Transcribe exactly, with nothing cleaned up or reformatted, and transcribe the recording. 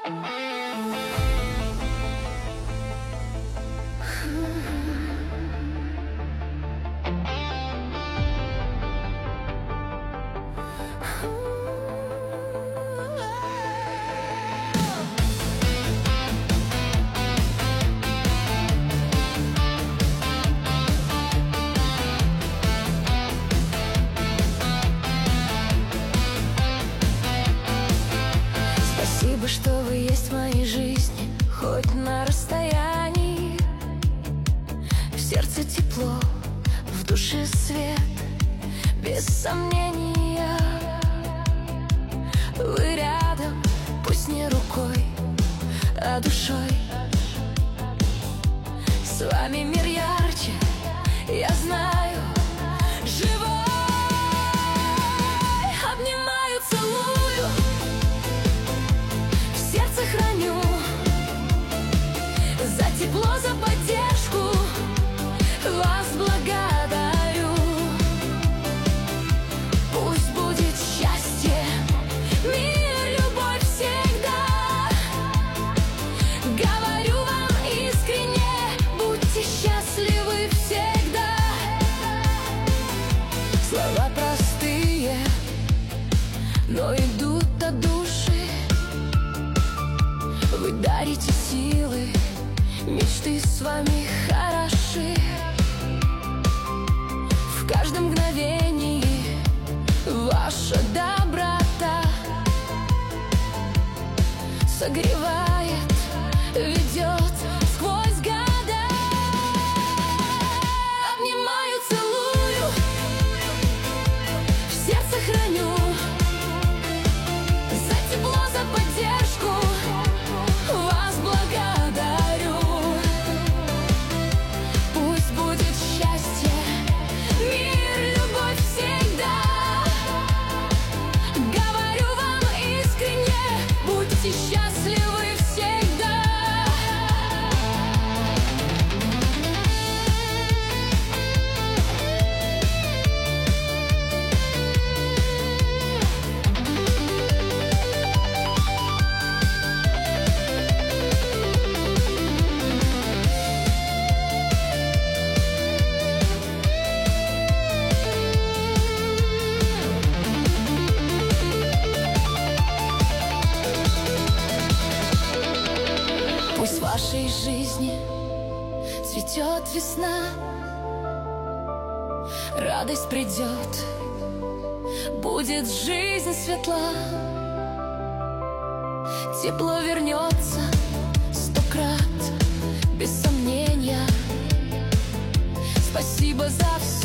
Спасибо, что вы есть в моей жизни, хоть на расстоянии. В сердце тепло, в душе свет, без сомнения. Вы рядом, пусть не рукой, а душой. С вами мир ярче, я знаю, живой. Обнимаю, целую, в сердце храню. За тепло, за поддержку вас благодарю. Пусть будет счастье, мир, любовь всегда. Говорю вам искренне, будьте счастливы всегда. Слова простые, но идут от души. Вы дарите силы, мечты с вами хороши. В каждом мгновении ваша доброта согревает, ведет сквозь года. Обнимаю, целую, в сердце храню. За тепло, за поддержку вас благодарю. Пусть будет счастье, мир, любовь всегда. Говорю вам искренне, будьте счастливы всегда. Пусть в вашей жизни цветет весна, радость придет, будет жизнь светла. Тепло вернется сто крат, без сомнения. Спасибо за все.